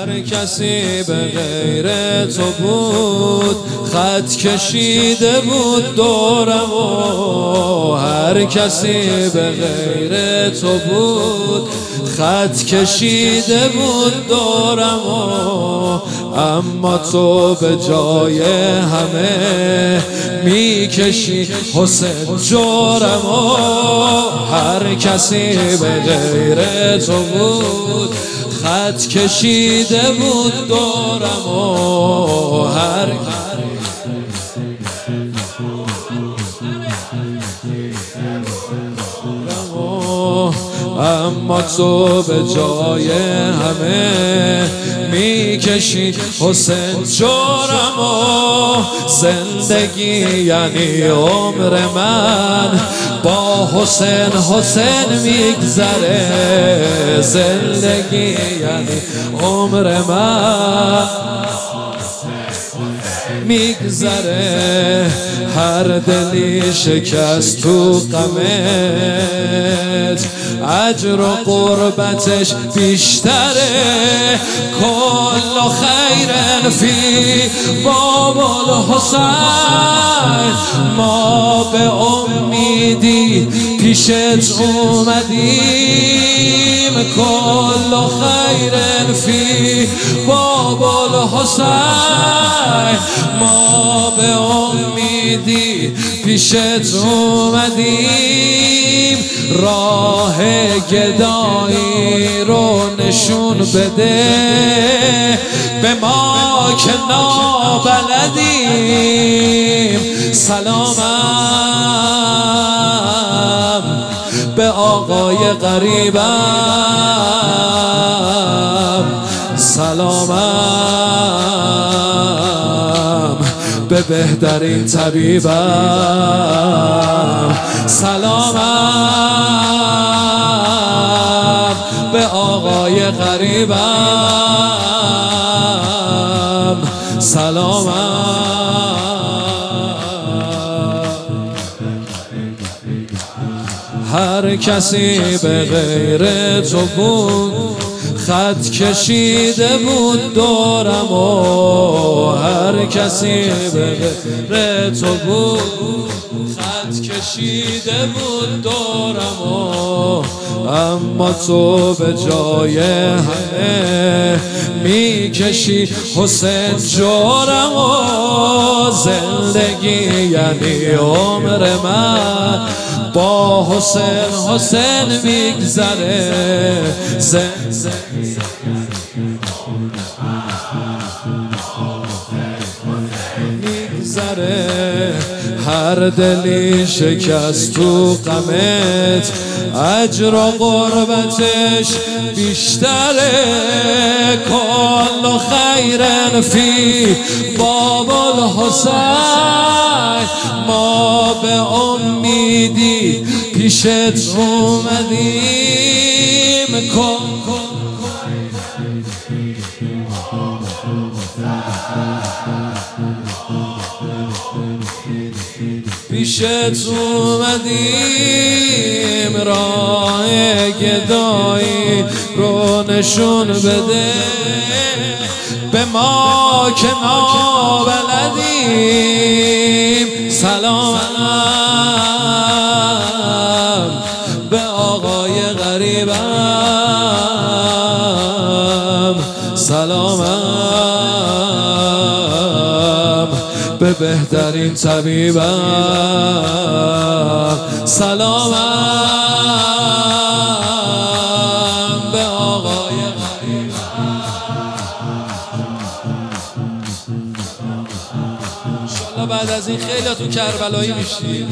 هر کسی به غیر تو بود خط کشیده بود دورم و هر کسی به غیر تو بود خط کشیده بود دورم و اما تو به جای همه میکشی حسین جورم و هر کسی به غیر تو بود خط کشیده بود دورم و هر اما تو به جای همه میکشی حسین جورم و زندگی یعنی عمر من با حسین میگذره زندگی یعنی عمر من میگذره هر دلی شکست تو غمت اجر و قربتش بیشتره کل خیر فی باب الحسین ما به امیدی پیشت اومدیم کل خیر فی باب الحسین ما به امیدی پیشت اومدیم راه گدایی رو نشون بده به ما که نابلدیم سلامم به آقای غریبم سلامم به بهترین طبیبم سلامم به آقای غریبم سلامم هر کسی به غیر تو بود خط کشیده بود دورم و هر کسی به غیر تو بود خط کشیده بود دورم و اما تو به جای همه میکشی حسین جورم و زندگی یعنی عمر من با حسین میگذره میگذره هر دلی شکست تو غمت اجر و قربتش بیشتره کل خیر فی باب الحسین ما به امیدی پیشت اومدیم پیشت اومدیم راه گدایی رو نشون بده به ما که نابلدیم سلامم به آقای غریبم سلامم به بهترین طبیبم سلامم به آقای غریبم انشالله بعد از این خیلیاتون کربلایی میشید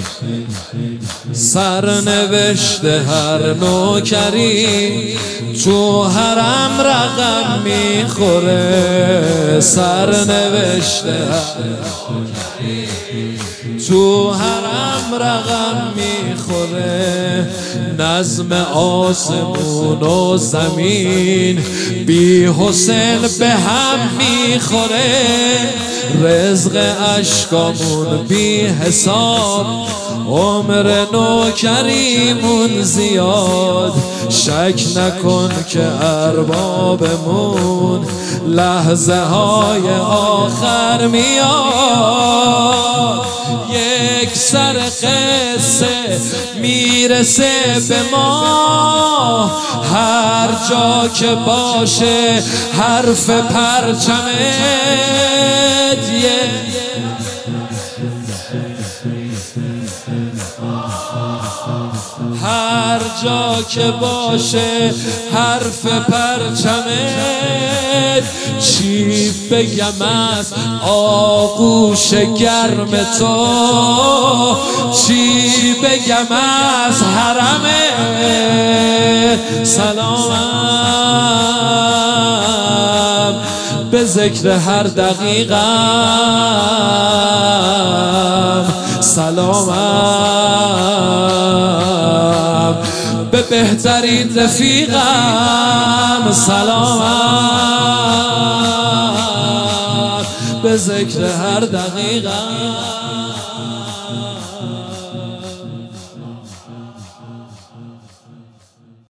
سرنوشت هر نوکری تو حرم رقم میخوره سرنوشت هر نوکری تو حرم رقم میخوره نظم آسمون و زمین بی حسین به هم میخوره رزق اشکامون بی حساب عمر نوکریمون زیاد شک نکن که اربابمون لحظه های آخر میاد. یک سر قصه میرسه به ما، هر جا که باشه حرف پرچمت. هر جا که باشه حرف پرچمت. چی بگم از آغوش گرم تو، چی بگم از حرمت. سلامم به ذکر هر دقیقم، سلامم به بهترین رفیقم، سلامم به ذکر هر دقیقم.